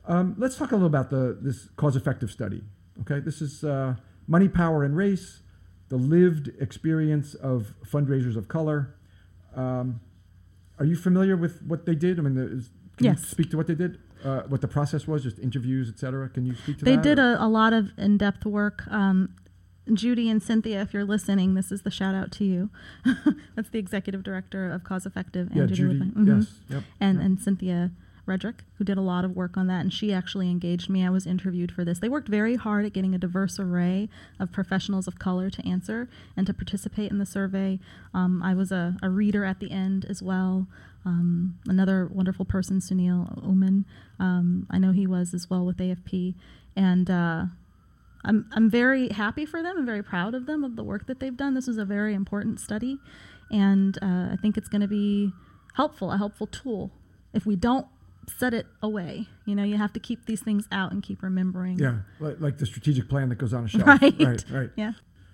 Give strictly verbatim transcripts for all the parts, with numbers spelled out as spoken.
Um, let's talk a little about the this cause-effective study. Okay, this is uh, Money, Power, and Race, the lived experience of fundraisers of color. Um, are you familiar with what they did? I mean, the, is, can yes. you speak to what they did? Uh, what the process was, just interviews, et cetera? Can you speak to they that? They did a, a lot of in-depth work. Um, Judy and Cynthia, if you're listening, this is the shout out to you. That's the executive director of Cause Effective. And yeah, Judy, Judy, mm-hmm. yes. Yep, and, yep. and Cynthia Redrick, who did a lot of work on that, and she actually engaged me. I was interviewed for this. They worked very hard at getting a diverse array of professionals of color to answer and to participate in the survey. Um, I was a, a reader at the end as well. Um, another wonderful person, Sunil Oman. Um, I know he was as well with A F P. And uh, I'm I'm very happy for them. I'm very proud of them, of the work that they've done. This is a very important study. And uh, I think it's going to be helpful, a helpful tool. If we don't set it away, you know, you have to keep these things out and keep remembering. Yeah, like, like the strategic plan that goes on a shelf. Right. Right, right. Yeah.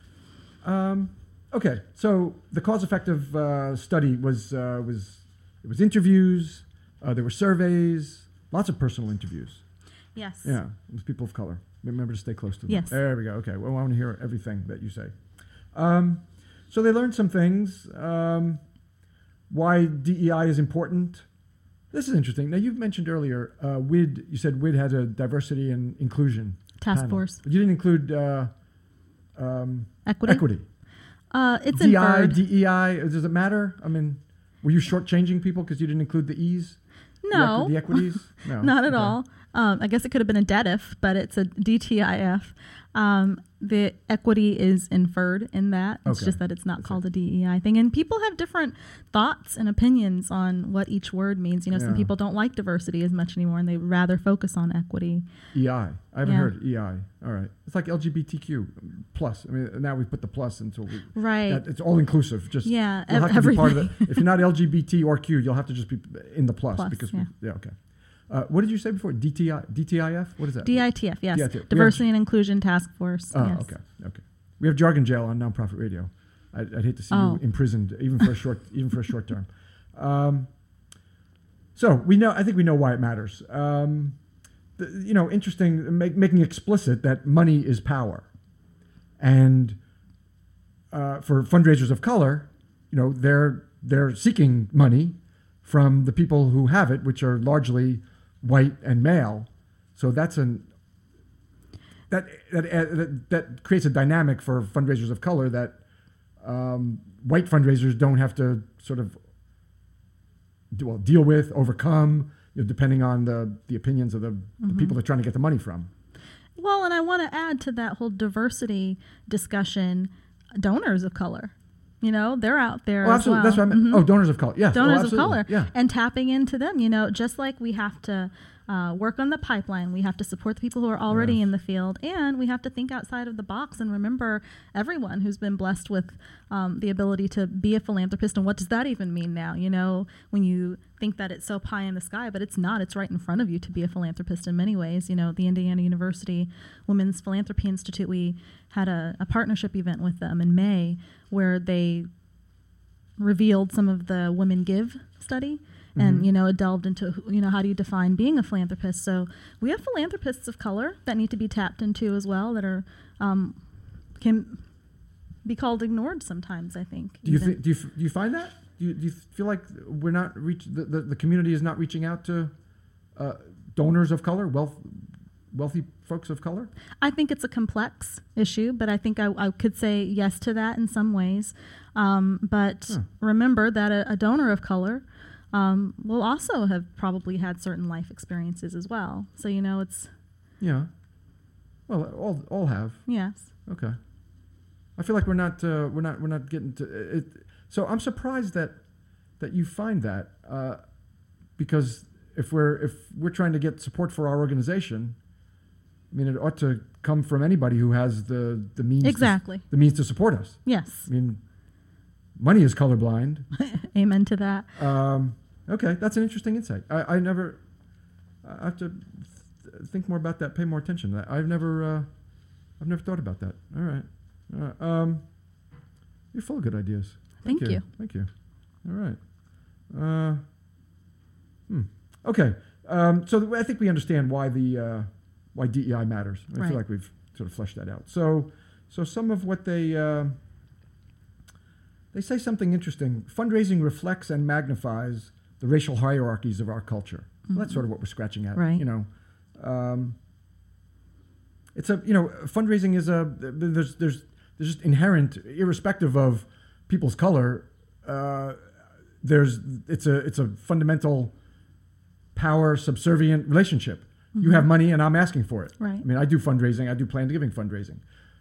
Um, okay, so the cause-effective uh, study was uh, was it was interviews. Uh, there were surveys, lots of personal interviews. Yes. Yeah, with people of color. Remember to stay close to them. Yes. There we go. Okay, well, I want to hear everything that you say. Um, so they learned some things. Um, why D E I is important. This is interesting. Now, you've mentioned earlier, uh, W I D, you said W I D had a diversity and inclusion Task panel. force. But you didn't include uh, um, Equity. equity. Uh, it's D I, inferred. D E I, does it matter? I mean, were you shortchanging people because you didn't include the E's? No. The, equi- the equities? No. Not at Okay. all. Um, I guess it could have been a D E T F, but it's a D T I F. Um, the equity is inferred in that. It's Okay. just that it's not That's called it. a D E I thing. And people have different thoughts and opinions on what each word means. You know, some Yeah. people don't like diversity as much anymore, and they rather focus on equity. E I. I haven't Yeah. heard E I. All right. It's like L G B T Q plus. I mean, now we put the plus until we. Right. That, it's all inclusive. Just Yeah, You'll ev- have to be part of everything. it. If you're not L G B T or Q, you'll have to just be in the plus, Plus, because yeah. we, yeah. Okay. Uh, what did you say before? D T I, D T I F? What is that? D I T F, yes. D I T F. We Diversity have- and Inclusion Task Force. Oh, yes. okay. Okay. We have jargon jail on Nonprofit Radio. I'd, I'd hate to see Oh. you imprisoned, even for a short, even for a short term. Um, so we know. I think we know why it matters. Um, the, you know, interesting, make, making explicit that money is power, and uh, for fundraisers of color, you know, they're they're seeking money from the people who have it, which are largely white and male. So that's an that that uh, that, that creates a dynamic for fundraisers of color that um, white fundraisers don't have to sort of do, well, deal with, overcome, you know, depending on the the opinions of the, Mm-hmm. the people they're trying to get the money from. Well, and I want to add to that whole diversity discussion, donors of color. You know, they're out there Oh, as absolutely. well. That's what I meant. Mhm. Oh, donors of color. Yes. Donors oh, of absolutely. color. Yeah. And tapping into them, you know, just like we have to uh, work on the pipeline, we have to support the people who are already Yes. in the field, and we have to think outside of the box and remember everyone who's been blessed with um, the ability to be a philanthropist. And what does that even mean now? You know, when you think that it's so pie in the sky, but it's not. It's right in front of you to be a philanthropist in many ways. You know, the Indiana University Women's Philanthropy Institute, we had a, a partnership event with them in May where they revealed some of the Women Give study. And, Mhm. you know, it delved into, you know, how do you define being a philanthropist? So we have philanthropists of color that need to be tapped into as well, that are, um, can be called ignored sometimes, I think. Do you even. thi- do you f- do you find that? Do you, do you feel like we're not reach the, the, the community is not reaching out to uh, donors of color, wealth, wealthy folks of color? I think it's a complex issue, but I think I, I could say yes to that in some ways. Um, but Huh. remember that a, a donor of color um, will also have probably had certain life experiences as well. So, you know, it's, Yeah. Well, all all have. yes. Okay. I feel like we're not uh, we're not we're not getting to it. So I'm surprised that that you find that uh, because if we're if we're trying to get support for our organization, I mean, it ought to come from anybody who has the the means Exactly. to, the means to support us. Yes. I mean, money is colorblind. Amen to that. Um, okay, that's an interesting insight. I, I never. I have to th- think more about that. Pay more attention to that. I've never. Uh, I've never thought about that. All right. Uh, um, you're full of good ideas. Thank, Thank you. Thank you. All right. Uh, hmm. Okay. Um, so th- I think we understand why the uh, why D E I matters. I Right. feel like we've sort of fleshed that out. So so some of what they uh, they say something interesting. Fundraising reflects and magnifies the racial hierarchies of our culture. Well, that's Mhm. sort of what we're scratching at. Right. You know, um, it's a you know fundraising is a there's there's there's just inherent, irrespective of people's color. Uh, there's it's a it's a fundamental power subservient relationship. You Mhm. have money and I'm asking for it. Right. I mean, I do fundraising. I do planned giving fundraising.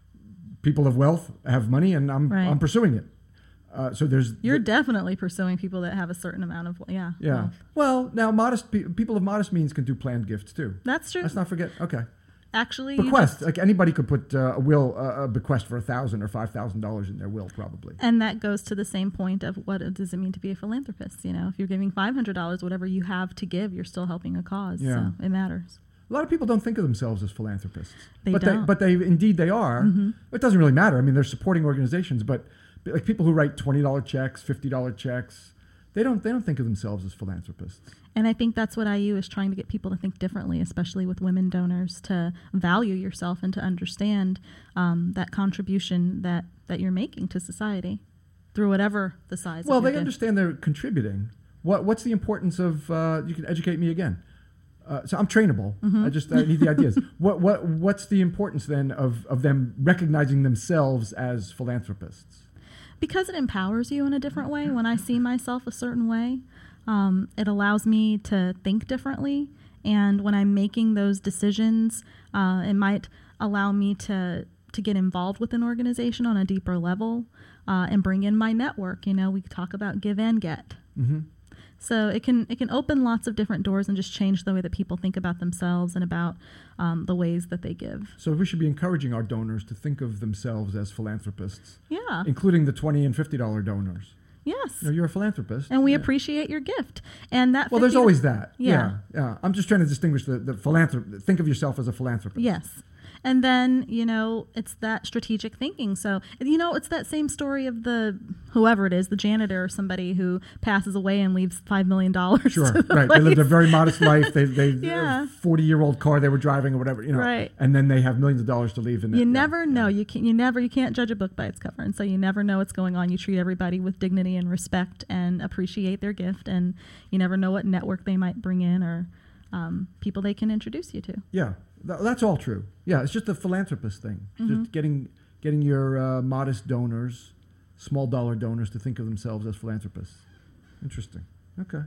People of wealth have money and I'm Right. I'm pursuing it. Uh, so there's You're th- definitely pursuing people that have a certain amount of yeah. yeah. wealth. Well, now modest pe- people of modest means can do planned gifts too. That's true. Let's not forget. Okay. Actually, you Bequest. just- Like anybody could put uh, a will, uh, a bequest for a thousand or five thousand dollars in their will, probably. and that goes to the same point of what it does it mean to be a philanthropist. You know, if you're giving five hundred dollars, whatever you have to give, you're still helping a cause. Yeah. So it matters. A lot of people don't think of themselves as philanthropists, They but don't. they, but they indeed they are. Mhm. It doesn't really matter. I mean, they're supporting organizations, but like people who write twenty dollar checks, fifty dollar checks, they don't they don't think of themselves as philanthropists. And I think that's what I U is trying to get people to think differently, especially with women donors, to value yourself and to understand um, that contribution that, that you're making to society through whatever the size Well, of your they gift. understand they're contributing. What what's the importance of? Uh, you can educate me again. Uh, so I'm trainable. Mhm. I just I need the ideas. What what what's the importance then of of them recognizing themselves as philanthropists? Because it empowers you in a different way. When I see myself a certain way, um, it allows me to think differently. And when I'm making those decisions, uh, it might allow me to to get involved with an organization on a deeper level uh, and bring in my network. You know, we talk about give and get. Mm-hmm. So it can it can open lots of different doors and just change the way that people think about themselves and about um, the ways that they give. So we should be encouraging our donors to think of themselves as philanthropists, Yeah. including the twenty and fifty dollar donors. Yes. You know, you're a philanthropist, And we Yeah. appreciate your gift. And that Well, there's fifty always that. Yeah. yeah, yeah. I'm just trying to distinguish the the philanthrop. Think of yourself as a philanthropist. Yes. And then, you know, it's that strategic thinking. So, you know, it's that same story of the, whoever it is, the janitor or somebody who passes away and leaves five million dollars. Sure, to the right. They lived a place. very modest life. They, they Yeah. forty-year-old car they were driving or whatever, you know. Right. And then they have millions of dollars to leave. And You that- never yeah, know. yeah. You can you never you can't judge a book by its cover, and so you never know what's going on. You treat everybody with dignity and respect, and appreciate their gift, and you never know what network they might bring in or um, people they can introduce you to. Yeah, th- that's all true. Yeah, it's just a philanthropist thing. Mhm. Just getting getting your uh, modest donors, small dollar donors, to think of themselves as philanthropists. Interesting. Okay.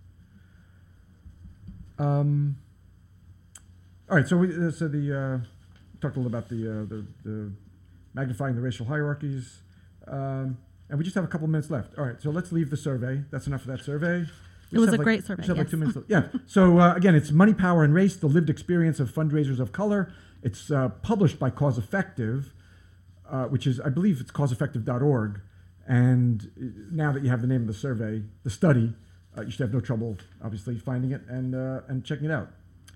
Um, all right. So we uh, so the uh, talked a little about the, uh, the the magnifying the racial hierarchies, um, and we just have a couple minutes left. All right. So let's leave the survey. That's enough of that survey. We It was just a have like- great we survey, just have like yes. two minutes left. Yeah. So uh, again, it's Money, Power, and Race: The Lived Experience of Fundraisers of Color. It's uh, published by Cause Effective, uh, which is, I believe, it's cause effective dot org. And uh, now that you have the name of the survey, the study, uh, you should have no trouble, obviously, finding it and uh, and checking it out.